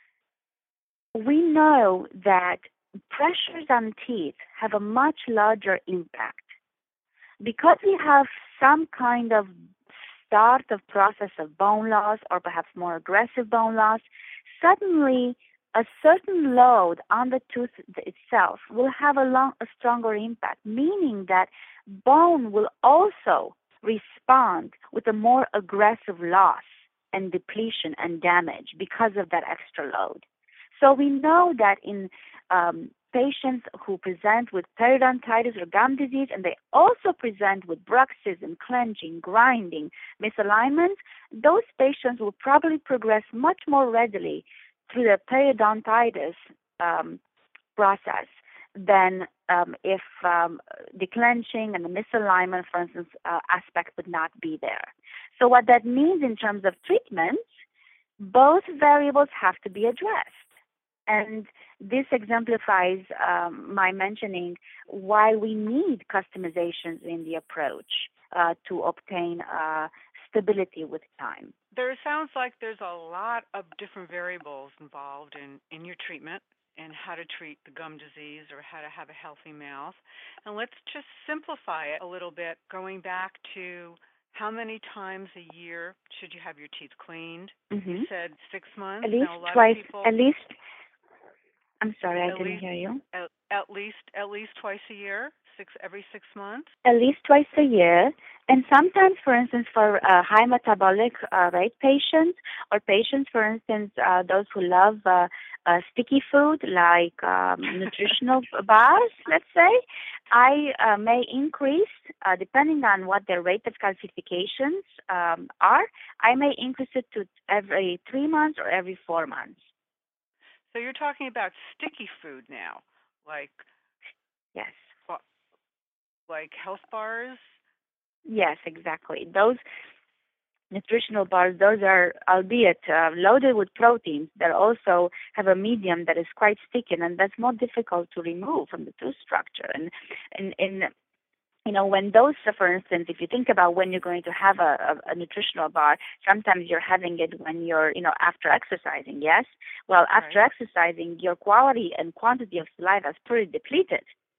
we know that pressures on teeth have a much larger impact. Because we have some kind of start of process of bone loss or perhaps more aggressive bone loss, suddenly a certain load on the tooth itself will have a, long, a stronger impact, meaning that bone will also respond with a more aggressive loss and depletion and damage because of that extra load. So we know that in um, patients who present with periodontitis or gum disease, and they also present with bruxism, clenching, grinding, misalignments, those patients will probably progress much more readily through the periodontitis um, process than um, if um, the clenching and the misalignment, for instance, uh, aspect would not be there. So what that means in terms of treatments, both variables have to be addressed. And this exemplifies um, my mentioning why we need customizations in the approach uh, to obtain uh, stability with time. There sounds like there's a lot of different variables involved in, in your treatment and how to treat the gum disease or how to have a healthy mouth. And let's just simplify it a little bit, going back to how many times a year should you have your teeth cleaned? Mm-hmm. You said six months. At least now, a lot twice. Of people, at least. I'm sorry, I at didn't least, hear you. At, at least, at least twice a year, six every six months. At least twice a year, and sometimes, for instance, for uh, high metabolic uh, rate patients, or patients, for instance, uh, those who love uh, uh, sticky food like um, nutritional bars, let's say, I uh, may increase, uh, depending on what their rate of calcifications um, are, I may increase it to every three months or every four months. So you're talking about sticky food now, like yes, like health bars. Yes, exactly. Those nutritional bars, those are, albeit uh, loaded with proteins, they also have a medium that is quite sticky, and that's more difficult to remove from the tooth structure. And in, in you know, when those, for instance, if you think about when you're going to have a, a, a nutritional bar, sometimes you're having it when you're, you know, after exercising, yes? Well, after right. exercising, your quality and quantity of saliva is pretty depleted.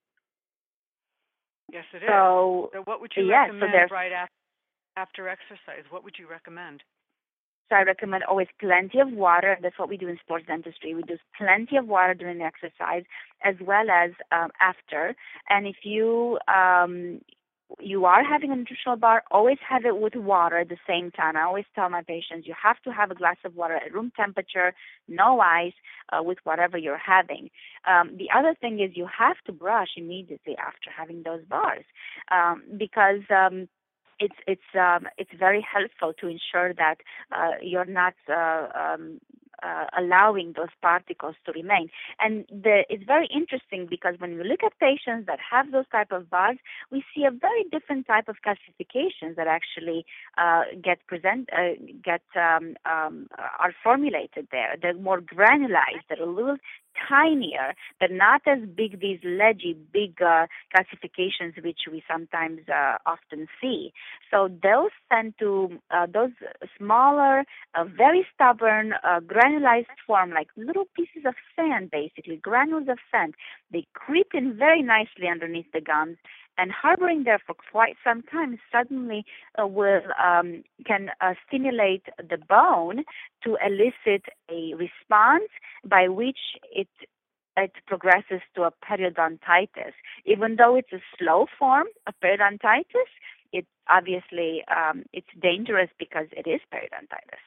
Yes, it so, is. So what would you yes, recommend so right after, after exercise? What would you recommend? So I recommend always plenty of water, and that's what we do in sports dentistry. We do plenty of water during the exercise as well as um, after. And if you um, you are having a nutritional bar, always have it with water at the same time. I always tell my patients you have to have a glass of water at room temperature, no ice, uh, with whatever you're having. Um, the other thing is you have to brush immediately after having those bars um, because um, It's it's um, it's very helpful to ensure that uh, you're not uh, um, uh, allowing those particles to remain. And the, it's very interesting because when we look at patients that have those type of bars, we see a very different type of calcifications that actually uh, get present, uh, get um, um, are formulated there. They're more granulized. They're a little tinier. They're not as big, these ledgy, big uh, calcifications which we sometimes uh, often see. So those tend to, uh, those smaller, uh, very stubborn, uh, granulized form, like little pieces of sand, basically, granules of sand. They creep in very nicely underneath the gums, and harboring there for quite some time suddenly uh, will um, can uh, stimulate the bone to elicit a response by which it it progresses to a periodontitis. Even though it's a slow form of periodontitis, it obviously um, it's dangerous because it is periodontitis.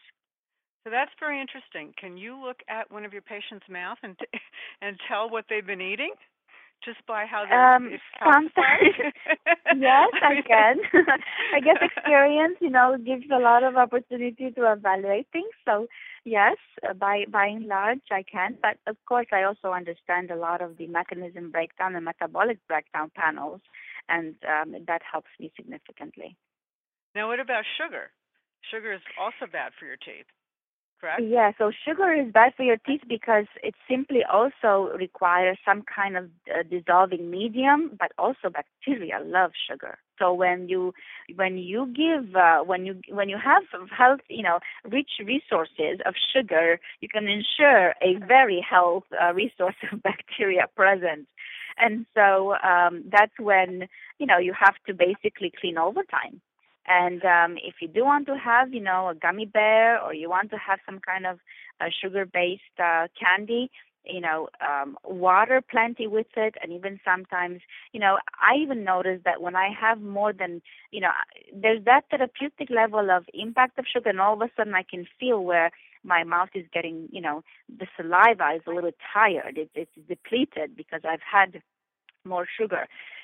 So that's very interesting. Can you look at one of your patients' mouth and t- and tell what they've been eating? Just by how they're Um, it's sometimes, yes, I can. I guess experience, you know, gives a lot of opportunity to evaluate things. So, yes, uh, by by and large, I can. But of course, I also understand a lot of the mechanism breakdown and metabolic breakdown panels, and um, that helps me significantly. Now, what about sugar? Sugar is also bad for your teeth, correct? Yeah, so sugar is bad for your teeth because it simply also requires some kind of uh, dissolving medium, but also bacteria love sugar. So when you when you give uh, when you when you have health, you know, rich resources of sugar, you can ensure a very health uh, resource of bacteria present. And so um, that's when, you know, you have to basically clean over time. And um, if you do want to have, you know, a gummy bear, or you want to have some kind of uh, sugar-based uh, candy, you know, um, water plenty with it, and even sometimes, you know, I even notice that when I have more than, you know, there's that therapeutic level of impact of sugar, and all of a sudden I can feel where my mouth is getting, you know, the saliva is a little tired. It's, it's depleted because I've had more sugar.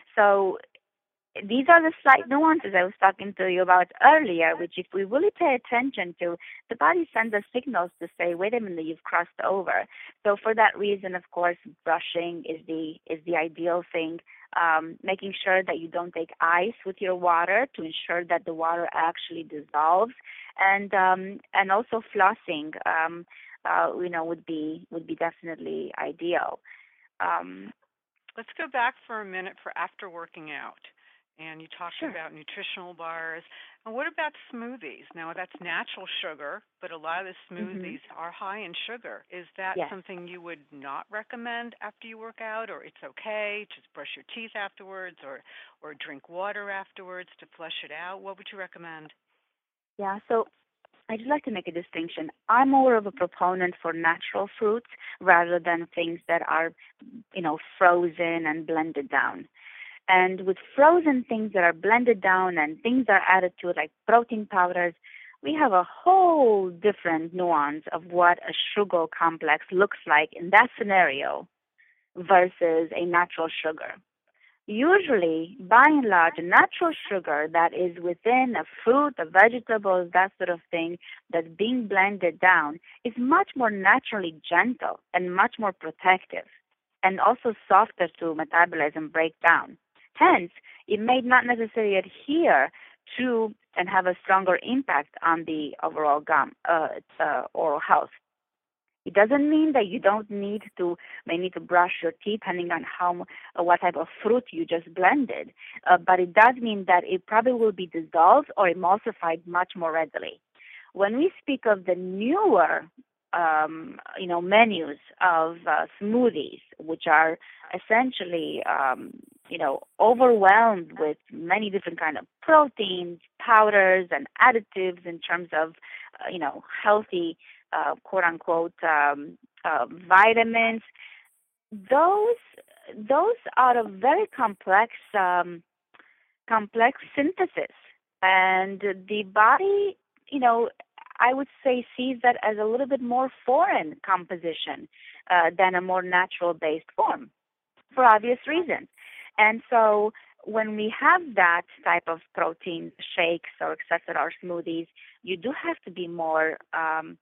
So these are the slight nuances I was talking to you about earlier, which if we really pay attention to, the body sends us signals to say, wait a minute, you've crossed over. So for that reason, of course, brushing is the is the ideal thing. Um, making sure that you don't take ice with your water to ensure that the water actually dissolves, and um, and also flossing, um, uh, you know, would be would be definitely ideal. Um, Let's go back for a minute for after working out. And you talked sure. about nutritional bars. And what about smoothies? Now, that's natural sugar, but a lot of the Mm-hmm. smoothies are high in sugar. Is that Yes. something you would not recommend after you work out, or it's okay, just brush your teeth afterwards, or, or drink water afterwards to flush it out? What would you recommend? Yeah. So I'd just like to make a distinction. I'm more of a proponent for natural fruits rather than things that are, you know, frozen and blended down. And with frozen things that are blended down and things that are added to it, like protein powders, we have a whole different nuance of what a sugar complex looks like in that scenario versus a natural sugar. Usually, by and large, a natural sugar that is within a fruit, a vegetable, that sort of thing, that's being blended down is much more naturally gentle and much more protective, and also softer to metabolize and break down. Hence, it may not necessarily adhere to and have a stronger impact on the overall gum, uh, uh, oral health. It doesn't mean that you don't need to may need to brush your teeth depending on how uh, what type of fruit you just blended, uh, but it does mean that it probably will be dissolved or emulsified much more readily. When we speak of the newer, um, you know, menus of uh, smoothies, which are essentially, um, you know, overwhelmed with many different kind of proteins, powders, and additives in terms of, uh, you know, healthy, uh, quote unquote, um, uh, vitamins. Those those are a very complex um, complex synthesis, and the body, you know, I would say sees that as a little bit more foreign composition uh, than a more natural based form, for obvious reasons. And so when we have that type of protein shakes or et cetera or smoothies, you do have to be more um,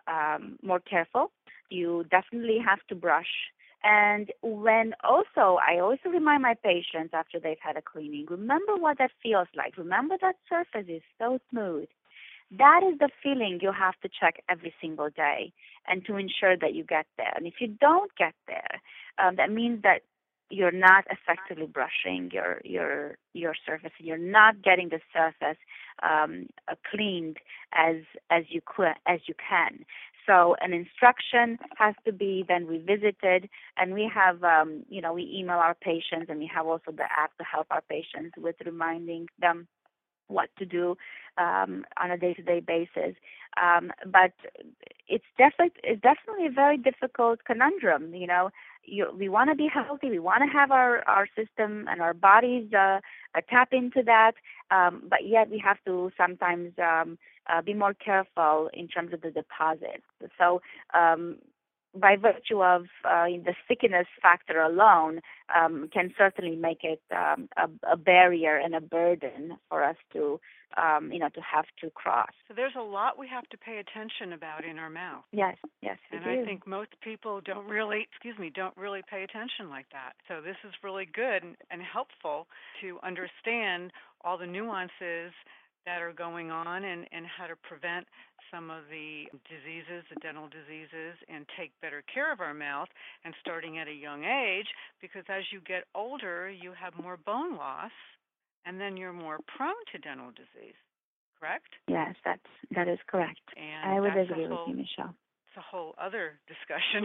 um, more careful. You definitely have to brush. And when also, I also remind my patients after they've had a cleaning, remember what that feels like. Remember that surface is so smooth. That is the feeling you have to check every single day and to ensure that you get there. And if you don't get there, um, that means that you're not effectively brushing your your your surface. You're not getting the surface um, uh, cleaned as as you could as you can. So an instruction has to be then revisited, and we have um, you know we email our patients, and we have also the app to help our patients with reminding them what to do um, on a day-to-day basis. Um, but it's definitely it's definitely a very difficult conundrum. You know, you, we want to be healthy. We want to have our, our system and our bodies uh, uh, tap into that. Um, but yet we have to sometimes um, uh, be more careful in terms of the deposit. So um, by virtue of uh, the stickiness factor alone, um, can certainly make it um, a, a barrier and a burden for us to, um, you know, to have to cross. So there's a lot we have to pay attention about in our mouth. Yes, yes, we and do. I think most people don't really, excuse me, don't really pay attention like that. So this is really good and, and helpful to understand all the nuances that are going on and, and how to prevent some of the diseases, the dental diseases, and take better care of our mouth, and starting at a young age, because as you get older, you have more bone loss, and then you're more prone to dental disease, correct? Yes, that's, that is correct. And I would that's agree a whole, with you, Michelle. It's a whole other discussion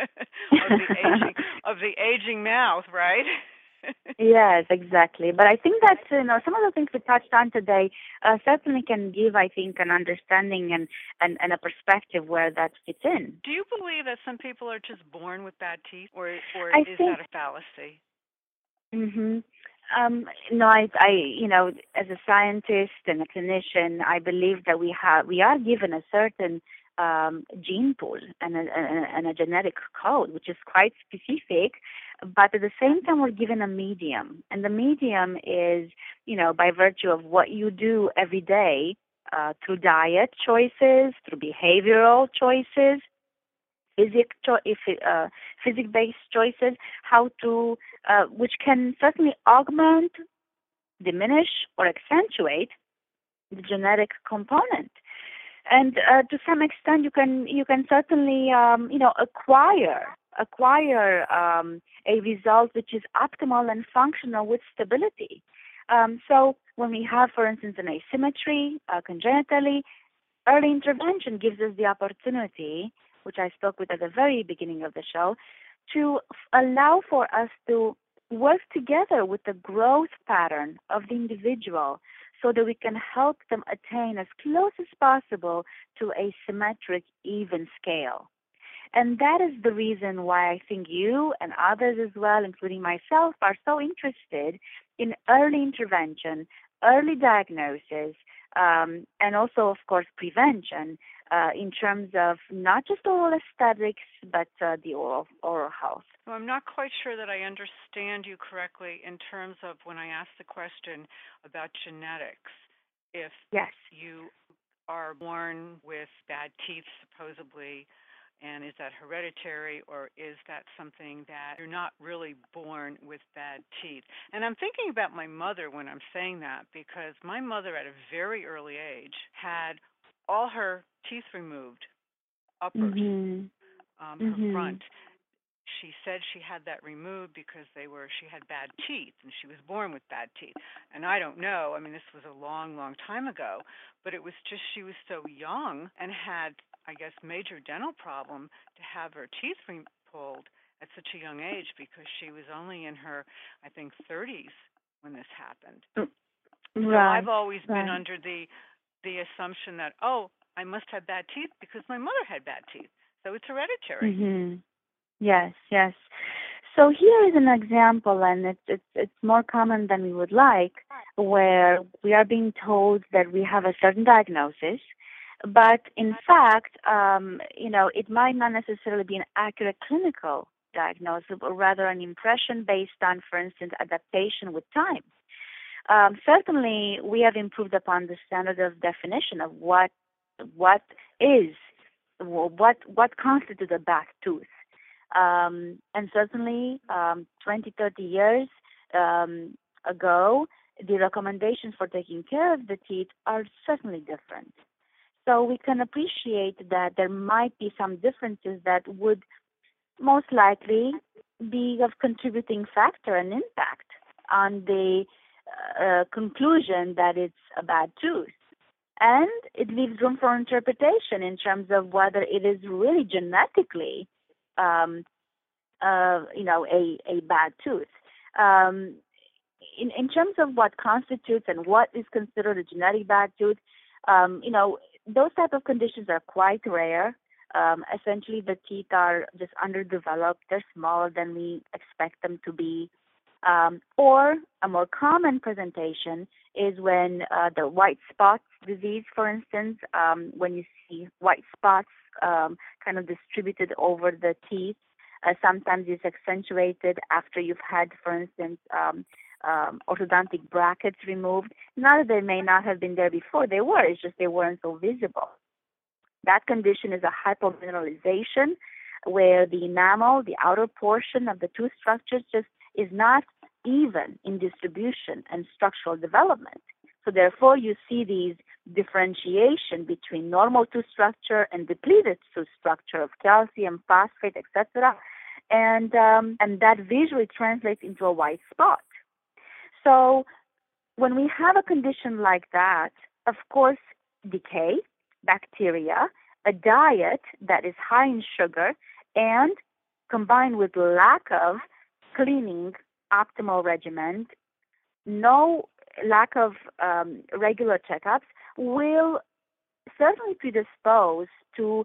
of the aging of the aging mouth, right? Yes, exactly. But I think that you know some of the things we touched on today uh, certainly can give, I think, an understanding and, and, and a perspective where that fits in. Do you believe that some people are just born with bad teeth, or or I is think, that a fallacy? Mm-hmm. Um, no, I, I, you know, as a scientist and a clinician, I believe that we have we are given a certain um, gene pool and a, and a genetic code, which is quite specific. But at the same time, we're given a medium, and the medium is, you know, by virtue of what you do every day uh, through diet choices, through behavioral choices, physic cho- if uh, physic-based choices, how to, uh, which can certainly augment, diminish, or accentuate the genetic component. And uh, to some extent, you can you can certainly um, you know acquire acquire um, a result which is optimal and functional with stability. Um, so when we have, for instance, an asymmetry uh, congenitally, early intervention gives us the opportunity, which I spoke with at the very beginning of the show, to f- allow for us to work together with the growth pattern of the individual so that we can help them attain as close as possible to a symmetric, even scale. And that is the reason why I think you and others as well, including myself, are so interested in early intervention, early diagnosis, um, and also, of course, prevention uh, in terms of not just oral aesthetics, but uh, the oral, oral health. Well, I'm not quite sure that I understand you correctly in terms of when I asked the question about genetics. If Yes. you are born with bad teeth, supposedly, and is that hereditary, or is that something that you're not really born with bad teeth? And I'm thinking about my mother when I'm saying that, because my mother at a very early age had all her teeth removed, uppers, Mhm. um, her Mhm. front. She said she had that removed because they were she had bad teeth, and she was born with bad teeth. And I don't know, I mean, this was a long, long time ago, but it was just she was so young and had, I guess, major dental problem to have her teeth re- pulled at such a young age, because she was only in her, I think, thirties when this happened. Right. So I've always right. been under the the assumption that, oh, I must have bad teeth because my mother had bad teeth, so it's hereditary. Mhm. Yes, yes. So here is an example, and it's, it's it's more common than we would like, where we are being told that we have a certain diagnosis, but in fact, um, you know, it might not necessarily be an accurate clinical diagnosis, but rather an impression based on, for instance, adaptation with time. Um, certainly, we have improved upon the standard of definition of what what is what what constitutes a bad tooth. Um, and certainly, um, twenty, thirty years um, ago, the recommendations for taking care of the teeth are certainly different. So we can appreciate that there might be some differences that would most likely be of contributing factor and impact on the uh, conclusion that it's a bad tooth. And it leaves room for interpretation in terms of whether it is really genetically, um, uh, you know, a, a bad tooth. Um, in, in terms of what constitutes and what is considered a genetic bad tooth, um, you know, those type of conditions are quite rare. Um, essentially, the teeth are just underdeveloped. They're smaller than we expect them to be. Um, or a more common presentation is when uh, the white spots disease, for instance, um, when you see white spots um, kind of distributed over the teeth. Uh, sometimes it's accentuated after you've had, for instance, um, um, orthodontic brackets removed. Not that they may not have been there before. They were. It's just they weren't so visible. That condition is a hypomineralization, where the enamel, the outer portion of the tooth structure, just is not even in distribution and structural development. So therefore, you see these differentiation between normal tooth structure and depleted tooth structure of calcium, phosphate, et cetera, and um, and that visually translates into a white spot. So when we have a condition like that, of course, decay, bacteria, a diet that is high in sugar, and combined with lack of cleaning optimal regimen, no lack of um, regular checkups will certainly predispose to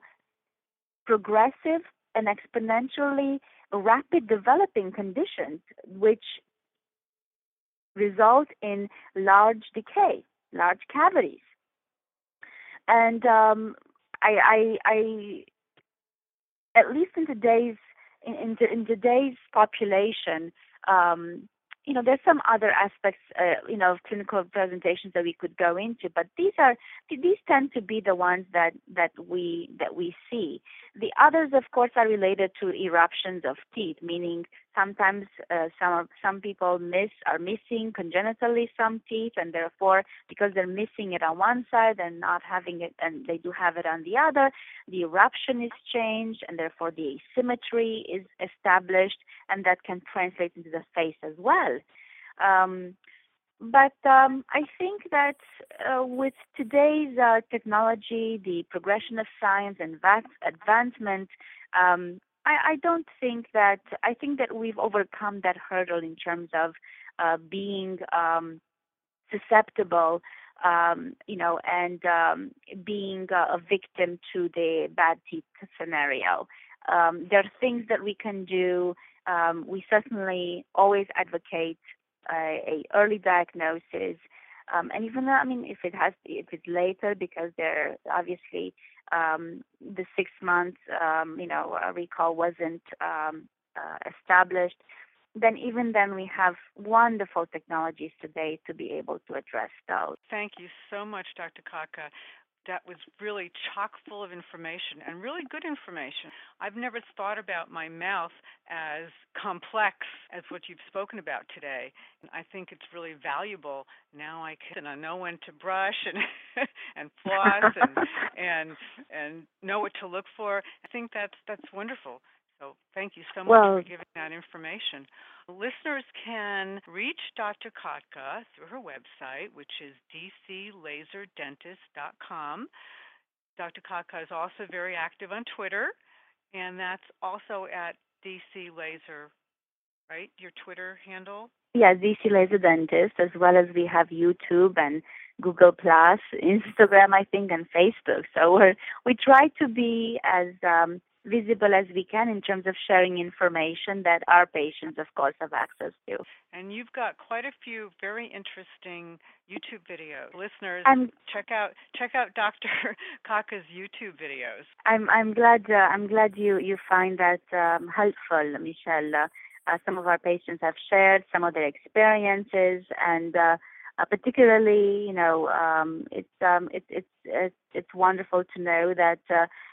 progressive and exponentially rapid developing conditions, which result in large decay, large cavities. And um, I, I, I, at least in today's in, in, in today's population, um, you know, there's some other aspects, uh, you know, of clinical presentations that we could go into, but these are these tend to be the ones that that we that we see. The others, of course, are related to eruptions of teeth, meaning sometimes uh, some of, some people miss are missing congenitally some teeth, and therefore, because they're missing it on one side and not having it, and they do have it on the other, the eruption is changed, and therefore the asymmetry is established, and that can translate into the face as well. Um, but um, I think that uh, with today's uh, technology, the progression of science and vast advancement, um, I, I don't think that, I think that we've overcome that hurdle in terms of uh, being um, susceptible, um, you know, and um, being uh, a victim to the bad teeth scenario. Um, there are things that we can do. Um, we certainly always advocate uh, a early diagnosis, um, and even though, I mean, if it has, if it's later, because they're obviously um, the six months, um, you know, uh, recall wasn't um, uh, established, then even then we have wonderful technologies today to be able to address those. Thank you so much, Doctor Katka. That was really chock full of information and really good information. I've never thought about my mouth as complex as what you've spoken about today. I think it's really valuable. Now I can I know when to brush and and floss and and and know what to look for. I think that's that's wonderful. So thank you so much Well, for giving that information. Listeners can reach Doctor Katka through her website, which is d c laser dentist dot com. Doctor Katka is also very active on Twitter, and that's also at D C Laser, right? Your Twitter handle? yeah, D C Laser Dentist, as well as we have YouTube and Google Plus, Instagram, I think, and Facebook. So we're, we try to be as um, visible as we can in terms of sharing information that our patients, of course, have access to. And you've got quite a few very interesting YouTube videos. Listeners, I'm, check out check out Doctor Katka's YouTube videos. I'm, I'm glad. Uh, I'm glad you you find that um, helpful, Michelle. Uh, uh, some of our patients have shared some of their experiences, and uh, uh, particularly, you know, um, it's um, it, it's it's it's wonderful to know that. Uh,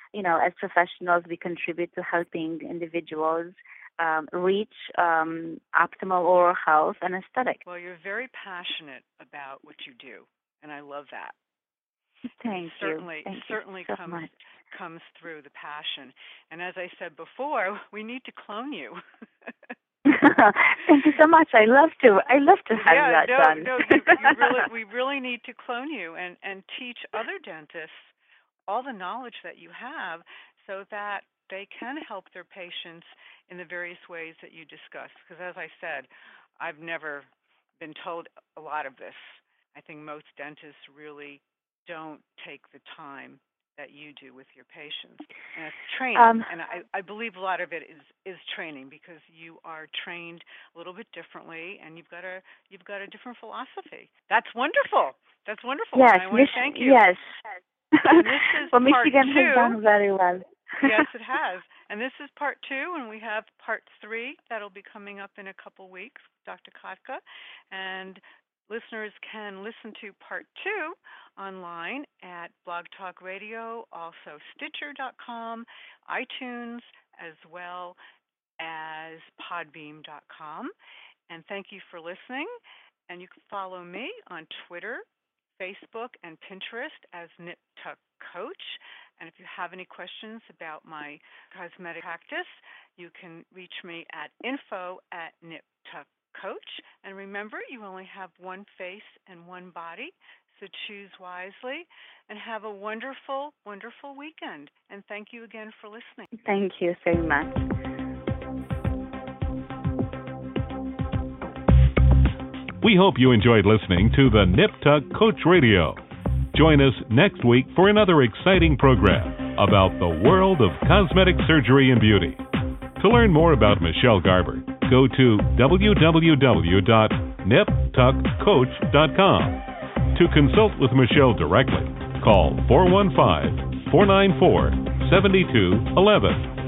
you know, as professionals, we contribute to helping individuals um, reach um, optimal oral health and aesthetic. Well, you're very passionate about what you do, and I love that. Thank it certainly, you. Thank certainly you so comes much. comes through the passion. And as I said before, we need to clone you. Thank you so much. I love to. I love to have yeah, that no, done. no, you, you really, we really need to clone you and, and teach other dentists all the knowledge that you have so that they can help their patients in the various ways that you discussed. Because as I said, I've never been told a lot of this. I think most dentists really don't take the time that you do with your patients. And it's training. Um, and I, I believe a lot of it is, is training because you are trained a little bit differently and you've got a you've got a different philosophy. That's wonderful. That's wonderful. Yes, and I want Mich- to thank you. Yes. And this is well, part Michigan two. has done very well. Yes, it has. And this is part two, and we have part three that'll be coming up in a couple weeks, Doctor Kotka. And listeners can listen to part two online at Blog Talk Radio, also Stitcher dot com, iTunes, as well as Podbeam dot com. And thank you for listening. And you can follow me on Twitter, Facebook, and Pinterest as Nip Tuck Coach. And if you have any questions about my cosmetic practice, you can reach me at info at Nip Tuck Coach. And remember, you only have one face and one body, so choose wisely and have a wonderful, wonderful weekend. And thank you again for listening. Thank you so much. We hope you enjoyed listening to the Nip Tuck Coach Radio. Join us next week for another exciting program about the world of cosmetic surgery and beauty. To learn more about Michelle Garber, go to w w w dot nip tuck coach dot com. To consult with Michelle directly, call four one five, four nine four, seven two one one.